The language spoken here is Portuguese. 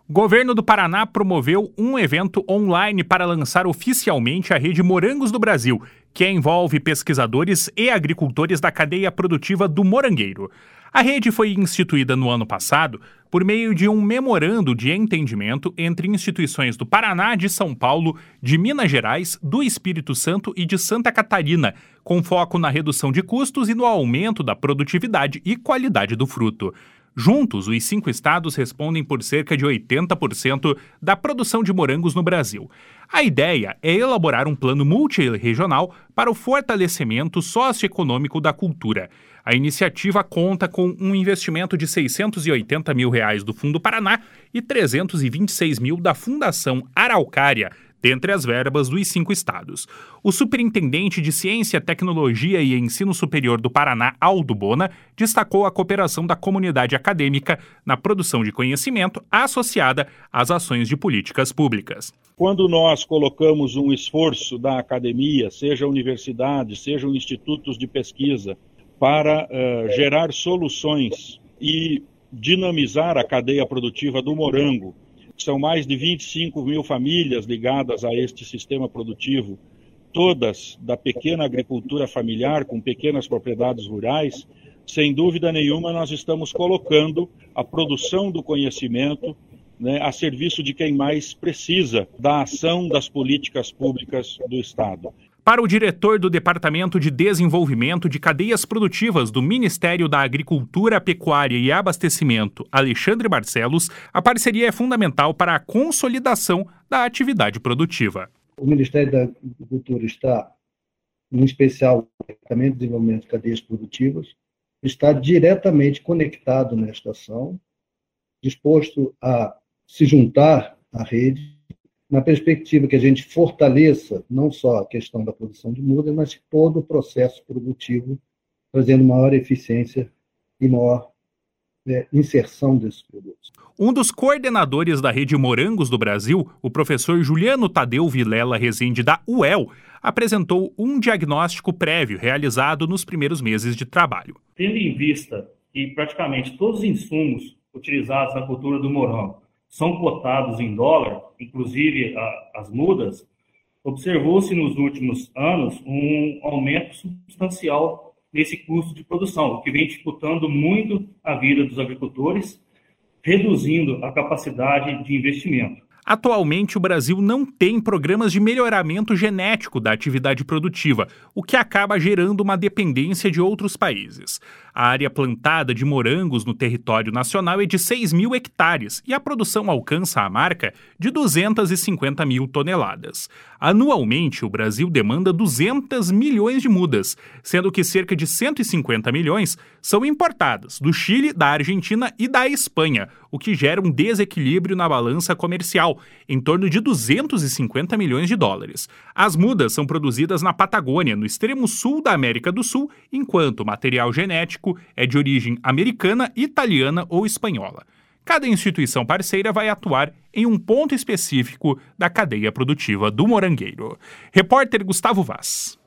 O governo do Paraná promoveu um evento online para lançar oficialmente a rede Morangos do Brasil, que envolve pesquisadores e agricultores da cadeia produtiva do morangueiro. A rede foi instituída no ano passado por meio de um memorando de entendimento entre instituições do Paraná, de São Paulo, de Minas Gerais, do Espírito Santo e de Santa Catarina, com foco na redução de custos e no aumento da produtividade e qualidade do fruto. Juntos, os 5 estados respondem por cerca de 80% da produção de morangos no Brasil. A ideia é elaborar um plano multirregional para o fortalecimento socioeconômico da cultura. A iniciativa conta com um investimento de R$ 680 mil do Fundo Paraná e 326 mil da Fundação Araucária, dentre as verbas dos 5 estados. O superintendente de Ciência, Tecnologia e Ensino Superior do Paraná, Aldo Bona, destacou a cooperação da comunidade acadêmica na produção de conhecimento associada às ações de políticas públicas. Quando nós colocamos um esforço da academia, seja universidades, sejam institutos de pesquisa, para gerar soluções e dinamizar a cadeia produtiva do morango, são mais de 25 mil famílias ligadas a este sistema produtivo, todas da pequena agricultura familiar, com pequenas propriedades rurais. Sem dúvida nenhuma, nós estamos colocando a produção do conhecimento, a serviço de quem mais precisa da ação das políticas públicas do Estado. Para o diretor do Departamento de Desenvolvimento de Cadeias Produtivas do Ministério da Agricultura, Pecuária e Abastecimento, Alexandre Barcelos, a parceria é fundamental para a consolidação da atividade produtiva. O Ministério da Agricultura está, em especial, o Departamento de Desenvolvimento de Cadeias Produtivas, está diretamente conectado nesta ação, disposto a se juntar à rede, na perspectiva que a gente fortaleça não só a questão da produção de mudas, mas todo o processo produtivo, trazendo maior eficiência e maior inserção desses produtos. Um dos coordenadores da Rede Morangos do Brasil, o professor Juliano Tadeu Vilela Rezende, da UEL, apresentou um diagnóstico prévio realizado nos primeiros meses de trabalho. Tendo em vista que praticamente todos os insumos utilizados na cultura do morango são cotados em dólar, inclusive as mudas, observou-se nos últimos anos um aumento substancial nesse custo de produção, o que vem dificultando muito a vida dos agricultores, reduzindo a capacidade de investimento. Atualmente, o Brasil não tem programas de melhoramento genético da atividade produtiva, o que acaba gerando uma dependência de outros países. A área plantada de morangos no território nacional é de 6 mil hectares e a produção alcança a marca de 250 mil toneladas. Anualmente, o Brasil demanda 200 milhões de mudas, sendo que cerca de 150 milhões são importadas do Chile, da Argentina e da Espanha, o que gera um desequilíbrio na balança comercial, em torno de 250 milhões de dólares. As mudas são produzidas na Patagônia, no extremo sul da América do Sul, enquanto o material genético é de origem americana, italiana ou espanhola. Cada instituição parceira vai atuar em um ponto específico da cadeia produtiva do morangueiro. Repórter Gustavo Vaz.